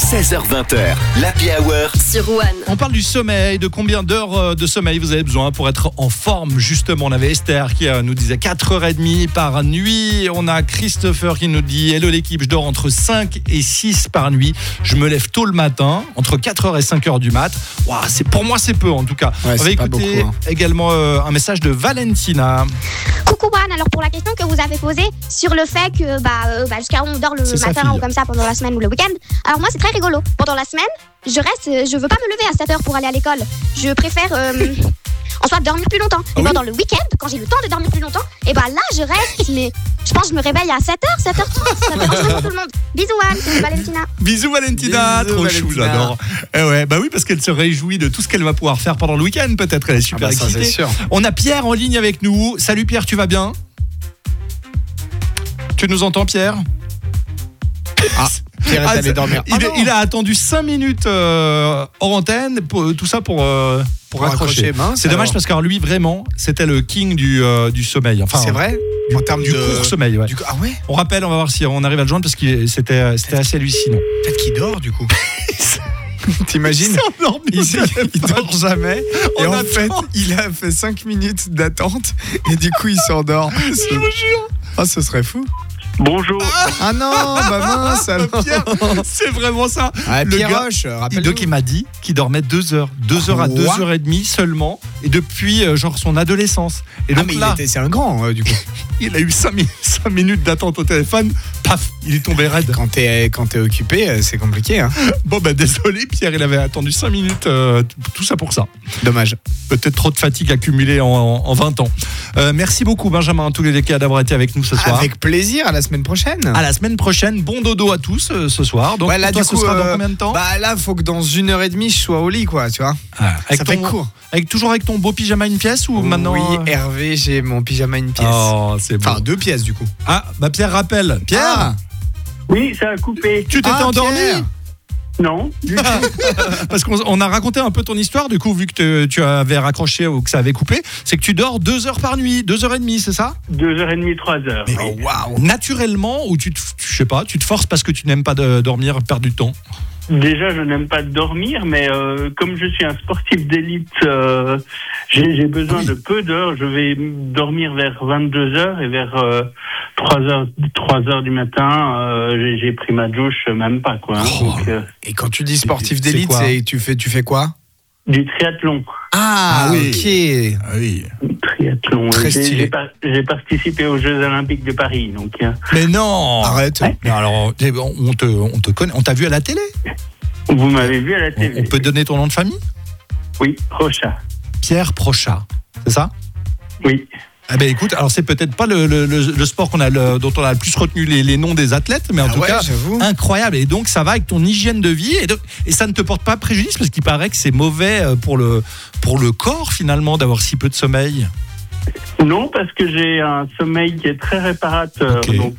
16h20h, l'Happy Hour sur One. On parle du sommeil, de combien d'heures de sommeil vous avez besoin pour être en forme. Justement, on avait Esther qui nous disait 4h30 par nuit. On a Christopher qui nous dit hello l'équipe, je dors entre 5 et 6 par nuit. Je me lève tôt le matin, entre 4h et 5h du mat. Wow, pour moi, c'est peu en tout cas. Ouais, on va écouter également un message de Valentina. Coucou One, alors pour la question que vous avez posée sur le fait que jusqu'à on dort le matin ou comme ça pendant la semaine ou le week-end, alors moi c'est très rigolo. Pendant la semaine, je veux pas me lever à 7h pour aller à l'école. Je préfère en soit dormir plus longtemps. Et pendant le week-end, quand j'ai le temps de dormir plus longtemps, et là je reste, mais je pense que je me réveille à 7h, 7h30. Ça dérange pas tout le monde. Bisous Anne, c'est Valentina. Bisous Valentina, Bisous, trop Valentina. chou, j'adore. Oui, parce qu'elle se réjouit de tout ce qu'elle va pouvoir faire pendant le week-end, peut-être. Elle est super excitée. Ça, c'est sûr. On a Pierre en ligne avec nous. Salut Pierre, tu vas bien ? Tu nous entends Pierre ? Pierre est allé dormir. Il a attendu 5 minutes hors antenne, tout ça pour raccrocher. Mince, c'est dommage alors. parce que lui, vraiment, c'était le king du sommeil. Enfin, C'est vrai en termes du court sommeil. Ouais. Ah ouais. On rappelle, on va voir si on arrive à le joindre parce que c'était assez hallucinant. Peut-être qu'il dort du coup. T'imagines? Il dort jamais. Et en fait, il a fait 5 minutes d'attente et du coup, il s'endort. Je vous jure. Ah, ce serait fou. Bonjour. Ah non, mince alors. Pierre, c'est vraiment ça. Ah, Le Pierre gars, Roche, rappelle-nous. donc il m'a dit qu'il dormait 2 heures. 2 heures à 2h30 seulement. Et depuis son adolescence. Et donc c'est un grand du coup. il a eu 5 minutes d'attente au téléphone. Paf, il est tombé raide. Quand t'es occupé, c'est compliqué. Hein. Bon désolé Pierre, il avait attendu 5 minutes. Tout ça pour ça. Dommage. Peut-être trop de fatigue accumulée en 20 ans. Merci beaucoup Benjamin, en tous les cas d'avoir été avec nous ce soir. Avec plaisir, à la semaine prochaine. À la semaine prochaine, bon dodo à tous ce soir. Donc là, toi, du coup, ce sera dans combien de temps? Là, faut que dans 1h30 je sois au lit, quoi, tu vois. Ça fait court. Toujours avec ton beau pyjama une pièce ou maintenant? Oui, Hervé, j'ai mon pyjama une pièce. Oh, c'est beau. Enfin, 2 pièces du coup. Pierre rappelle. Pierre, Oui, ça a coupé. tu t'étais endormi? Pierre. Non. Parce qu'on a raconté un peu ton histoire, du coup, vu que tu avais raccroché ou que ça avait coupé, c'est que tu dors 2 heures par nuit, 2h30, c'est ça? 2h30, 3h. Mais waouh! Naturellement, ou tu te forces parce que tu n'aimes pas dormir, perdre du temps? Déjà, je n'aime pas dormir, mais comme je suis un sportif d'élite, j'ai besoin de peu d'heures. Je vais dormir vers 22h et vers 3h du matin, j'ai pris ma douche, même pas quoi. Donc, Et quand tu dis sportif d'élite, tu fais quoi? du triathlon. oui. Ok. Oui. Triathlon. Très stylé. J'ai participé aux Jeux Olympiques de Paris, donc. Mais non! Arrête. Ouais. Mais alors, on te connaît, on t'a vu à la télé? Vous m'avez vu à la télé. On peut donner ton nom de famille? Oui, Rocha. Pierre Prochat, c'est ça? Oui. Écoute, alors c'est peut-être pas le sport dont on a le plus retenu les noms des athlètes, mais en tout cas, j'avoue. incroyable. Et donc, ça va avec ton hygiène de vie et ça ne te porte pas préjudice parce qu'il paraît que c'est mauvais pour le corps finalement d'avoir si peu de sommeil. Non, parce que j'ai un sommeil qui est très réparateur. Okay. Donc,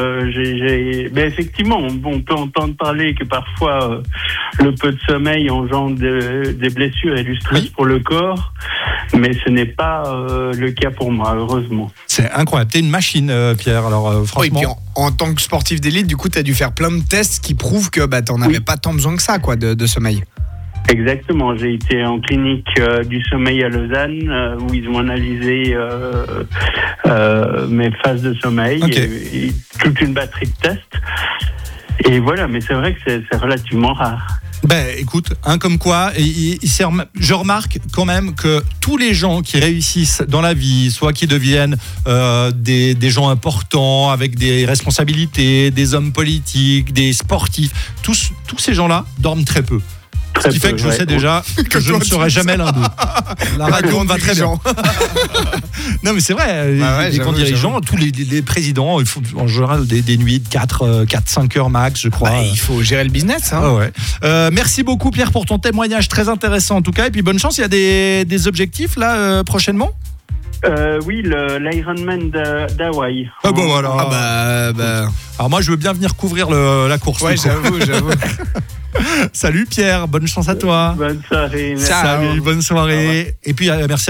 mais effectivement, on peut entendre parler que parfois le peu de sommeil engendre des blessures et du stress pour le corps, mais ce n'est pas le cas pour moi, heureusement. C'est incroyable. T'es une machine, Pierre. Alors, franchement. Oui, puis en tant que sportif d'élite, du coup, t'as dû faire plein de tests qui prouvent que t'en avais pas tant besoin que ça, quoi, de sommeil. Exactement, j'ai été en clinique du sommeil à Lausanne où ils ont analysé mes phases de sommeil et toute une batterie de tests. Et voilà, mais c'est vrai que c'est relativement rare. Écoute, comme quoi, je remarque quand même que tous les gens qui réussissent dans la vie, soit qui deviennent des gens importants avec des responsabilités, des hommes politiques, des sportifs, tous ces gens-là dorment très peu. Ce qui fait que je sais déjà que je ne serai jamais l'un d'eux. La radio me va très bien. Non mais c'est vrai, les grands dirigeants, tous les présidents, ils font en général des nuits de 4-5 heures max, je crois. Il faut gérer le business. Hein. Merci beaucoup Pierre pour ton témoignage très intéressant en tout cas. Et puis bonne chance, il y a des objectifs là prochainement? Oui, l'Ironman d'Hawaï. Voilà. Alors moi je veux bien venir couvrir la course. Ouais, j'avoue. Salut Pierre, bonne chance à toi. Bonne soirée. Salut, bonne soirée. Et puis merci